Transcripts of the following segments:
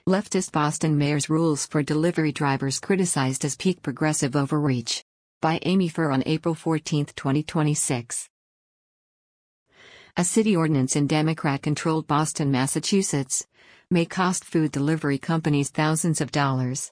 Leftist Boston mayor's rules for delivery drivers criticized as peak progressive overreach. By Amy Furr on April 14, 2026. A city ordinance in Democrat-controlled Boston, Massachusetts, may cost food delivery companies thousands of dollars.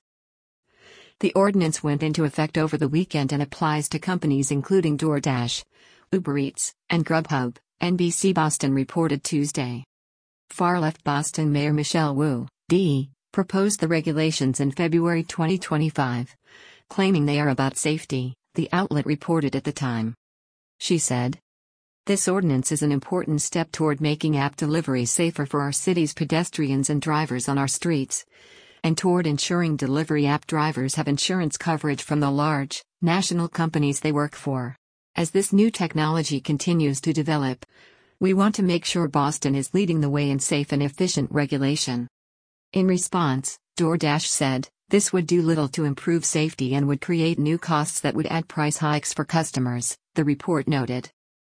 The ordinance went into effect over the weekend and applies to companies including DoorDash, Uber Eats, and Grubhub, NBC Boston reported Tuesday. Far-left Boston Mayor Michelle Wu, D., proposed the regulations in February 2025, claiming they are about safety, the outlet reported at the time. She said, "This ordinance is an important step toward making app delivery safer for our city's pedestrians and drivers on our streets, and toward ensuring delivery app drivers have insurance coverage from the large, national companies they work for. As this new technology continues to develop, we want to make sure Boston is leading the way in safe and efficient regulation." In response, DoorDash said, this would do little to improve safety and would create new costs that would add price hikes for customers, the report noted.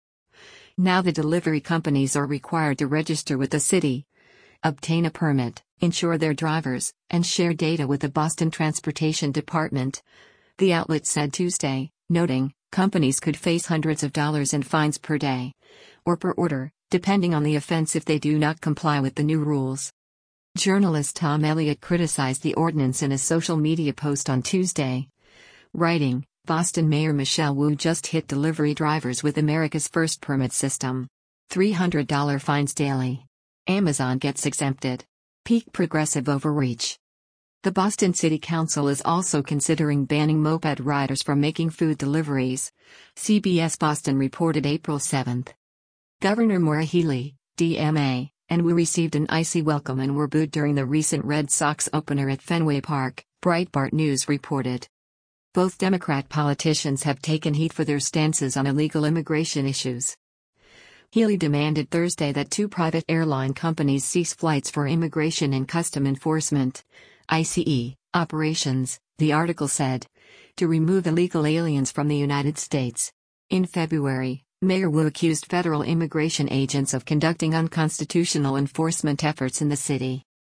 Now the delivery companies are required to register with the city, obtain a permit, insure their drivers, and share data with the Boston Transportation Department, the outlet said Tuesday, noting, companies could face hundreds of dollars in fines per day, or per order, depending on the offense if they do not comply with the new rules. Journalist Tom Elliott criticized the ordinance in a social media post on Tuesday, writing, Boston Mayor Michelle Wu just hit delivery drivers with America's first permit system. $300 fines daily. Amazon gets exempted. Peak progressive overreach. The Boston City Council is also considering banning moped riders from making food deliveries, CBS Boston reported April 7. Governor Maura Healey, DMA, and Wu received an icy welcome and were booed during the recent Red Sox opener at Fenway Park, Breitbart News reported. Both Democrat politicians have taken heat for their stances on illegal immigration issues. Healey demanded Thursday that two private airline companies cease flights for Immigration and Custom Enforcement, ICE, operations, the article said, to remove illegal aliens from the United States. In February, Mayor Wu accused federal immigration agents of conducting unconstitutional enforcement efforts in the city.